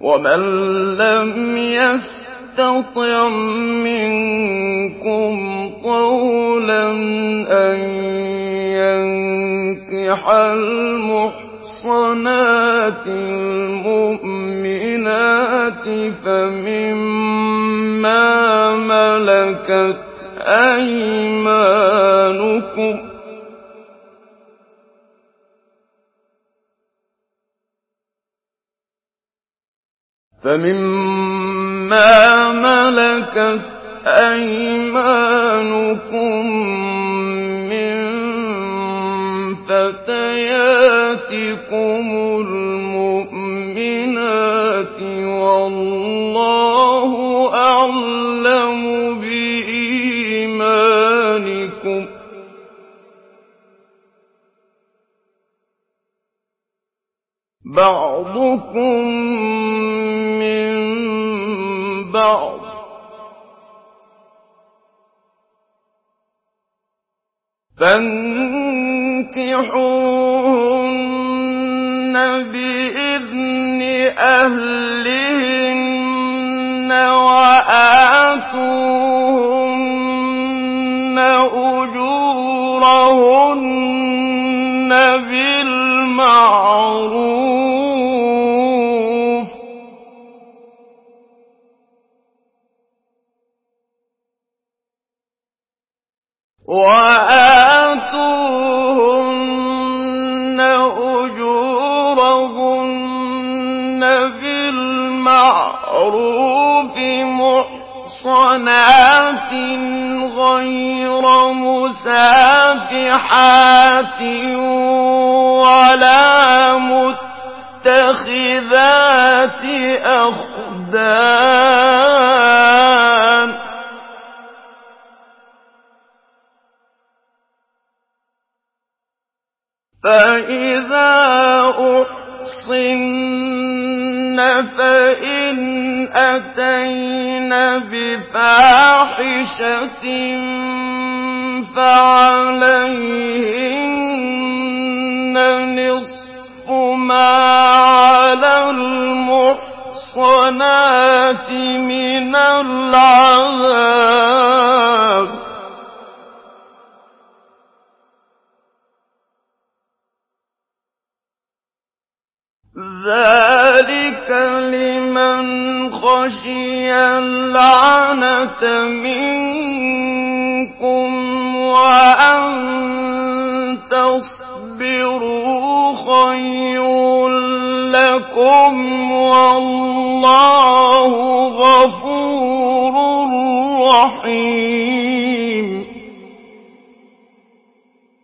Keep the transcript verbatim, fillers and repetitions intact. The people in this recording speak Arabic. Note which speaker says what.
Speaker 1: ومن لم يستطع منكم طولا أن ينكح المحصنات المؤمنات فمما ملكت أيمانكم فمما ملكت أيمانكم من فتياتكم المؤمنات والله أعلم بإيمانكم بعضكم من بعض فانكحوهن بإذن أهلهن وآتوهن أجورهن بالمعروف وآتوهن أجورهن بالمعروف محصنات غير مسافحات ولا متخذات أخدان فإذا أحصن فإن أتين بفاحشة فعليهن نصف ما على المحصنات من العذاب ذلك لمن خشي العنة منكم وأن تصبروا خير لكم والله غفور رحيم